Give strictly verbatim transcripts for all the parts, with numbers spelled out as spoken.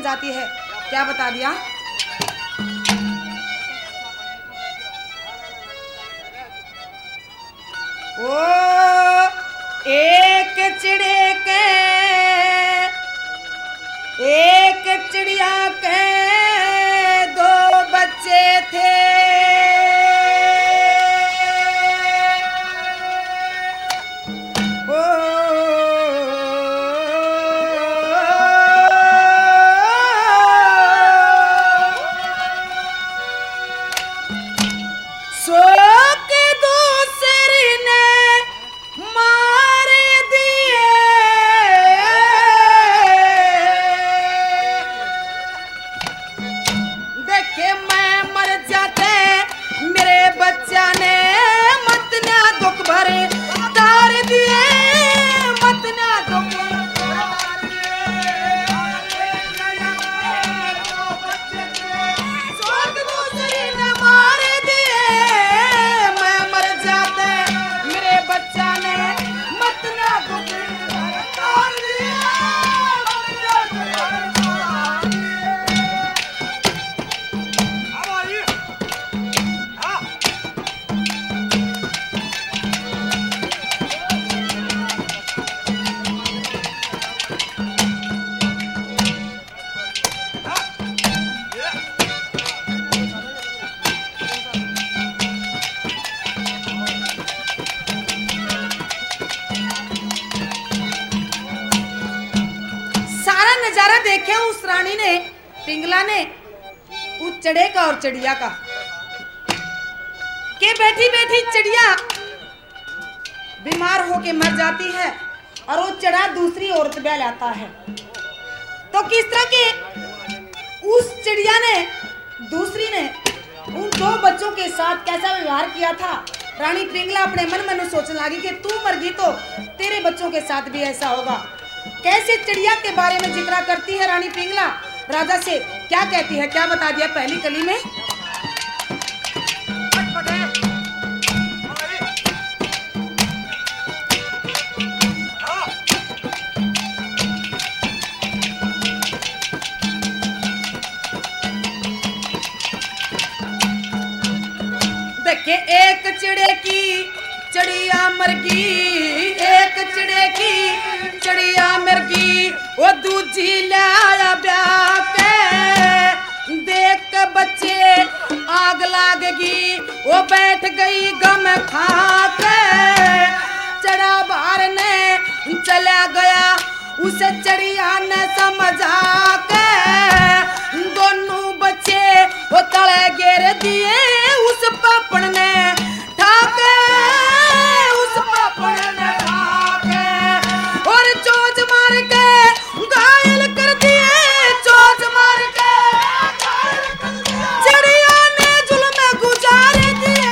चाहती है। क्या बता दिया? ओ एक चिड़े के एक चिड़िया के दो बच्चे थे। ओ सो के दूसरी ने मार दिए। देखे मैं मर जाते मेरे बच्चा ने मत ना दुख भरे तार दिए। मत ना दुख दूसरी ने मार दिए। मैं मर जाते मेरे बच्चा ने मत ना दुख तार दिए। सारा नजारा देखे उस रानी ने, पिंगला ने, उस चढ़े का और चिड़िया का के बैठी बैठी चिड़िया बीमार होके मर जाती है और वो चढ़ा दूसरी औरत ब्याह लाता है। तो किस तरह के उस चिड़िया ने दूसरी ने उन दो बच्चों के साथ कैसा व्यवहार किया था। रानी पिंगला अपने मन में सोचने लगी कि तू मर गई तो तेरे बच्चों के साथ भी ऐसा होगा। कैसे चिड़िया के बारे में जिक्र करती है रानी पिंगला, राजा से क्या कहती है, क्या बता दिया पहली कली में? देखे एक चिड़े की चिड़िया मर गई। एक चिड़े की चिड़िया मर गई। वो दूजी लाया ब्याह के देख के बच्चे आग लागेगी। वो बैठ गई गम खा के चढ़ा बाहर ने चला गया। उसे चिड़िया ने समझा के दोनों बच्चे वो तले गिर दिए। उस पापड़ ने ठाके उस पापड़ ने ठाके और चोच मार के घायल कर दिए। चोच मार के चिड़िया ने जुल्म गुजार दिए।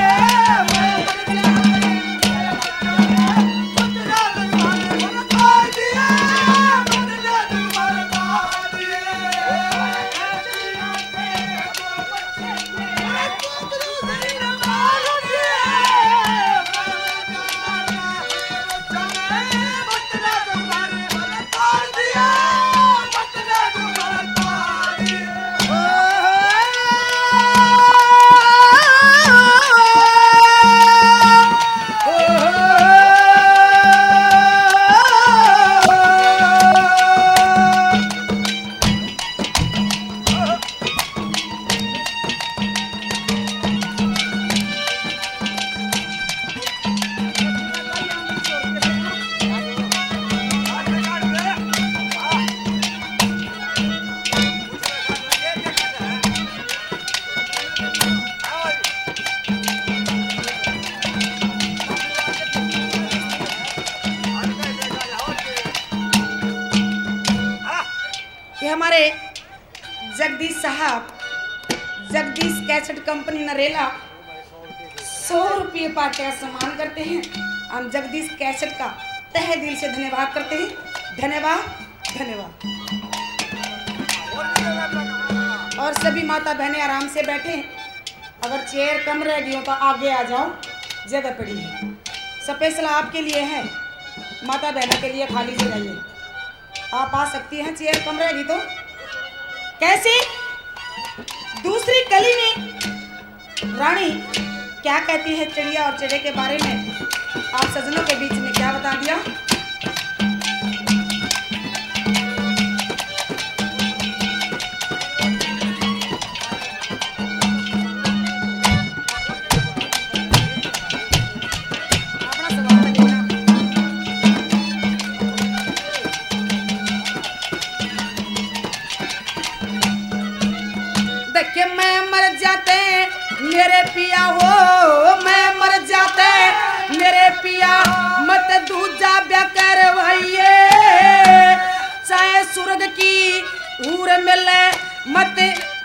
हमारे जगदीश साहब जगदीश कैसेट कंपनी नरेला सौ रुपये पार्टी का सम्मान करते हैं। हम जगदीश कैसेट का तहे दिल से धन्यवाद करते हैं। धन्यवाद धन्यवाद। और सभी माता बहनें आराम से बैठे। अगर चेयर कम रह गई हो तो आगे आ जाओ, जगह पड़ी है। स्पेशल आपके लिए है, माता बहनों के लिए खाली जगह है। आप आ सकती हैं, चेयर कम रहेगी तो कैसे? दूसरी कली में रानी क्या कहती है चिड़िया और चिड़े के बारे में? आप सजनों के बीच में क्या बता दिया? देखे मैं मर जाते मेरे पिया हो, मैं मर जाते मेरे पिया, मत दूजा ब्याह करवाइए, चाहे स्वर्ग की हूर मिले मत।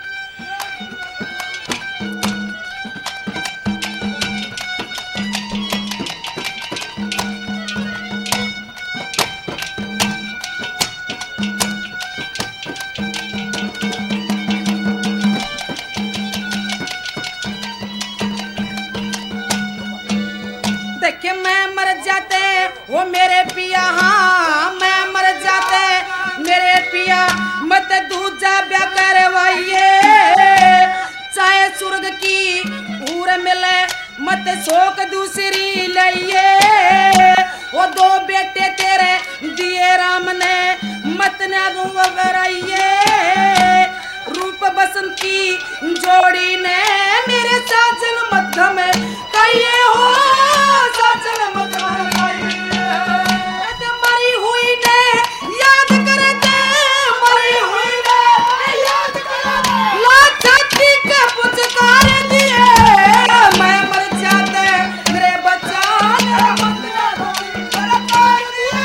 देखे मैं मर जाते वो मेरे पिया, हाँ मैं मर जाते मेरे पिया, मत दूजा ब्याह करवाइए, चाहे स्वर्ग की हूर मिले मत शोक दूसरी लइए, वो दो बेटे तेरे दिए राम ने मत न रुवराइए, रूप बसंत की जोड़ी ने मेरे साजन मध्य में कहिए हो, साजन मध्य में कहिए, मरी हुई ने याद करते, मरी हुई ने याद करते, लाचाती के पुचकार दिए, मैं मर जाते मेरे बच्चा मत कर दिए,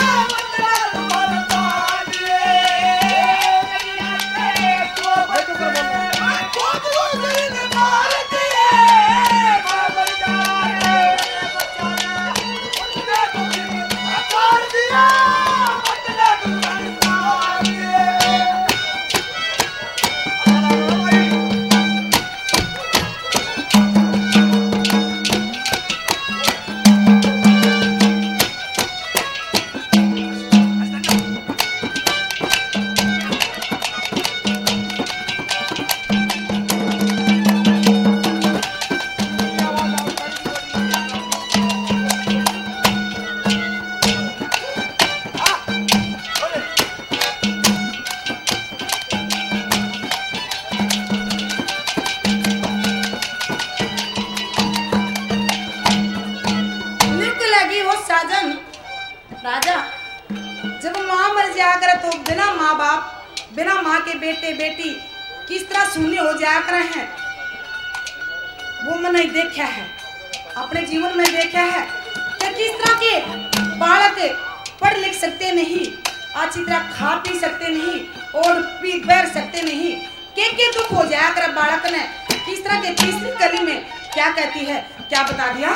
मत दिए। राजा जब माँ मर जाया करे तो बिना माँ बाप बिना माँ के बेटे बेटी किस तरह शून्य हो जाया करे हैं, वो मैंने देखा है, अपने जीवन में देखा है कि किस तरह के बालक पढ़ लिख सकते नहीं, अच्छी तरह खा पी सकते नहीं और पी बैठ सकते नहीं, के के दुख हो जाया करे बालक ने, किस तरह के तीसरी कली में क्या कहती है, क्या बता दिया?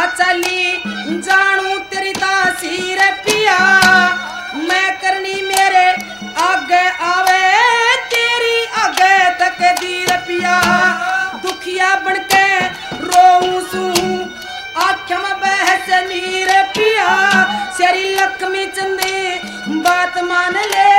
चली जानू तेरी दासी रे पिया मैं करनी मेरे आगे आवे तेरी आगे तक दी रे पिया दुखिया बनके रोऊं सू आँखों में बहस नीर पिया शेरी लक्ष्मी चंदी बात मान ले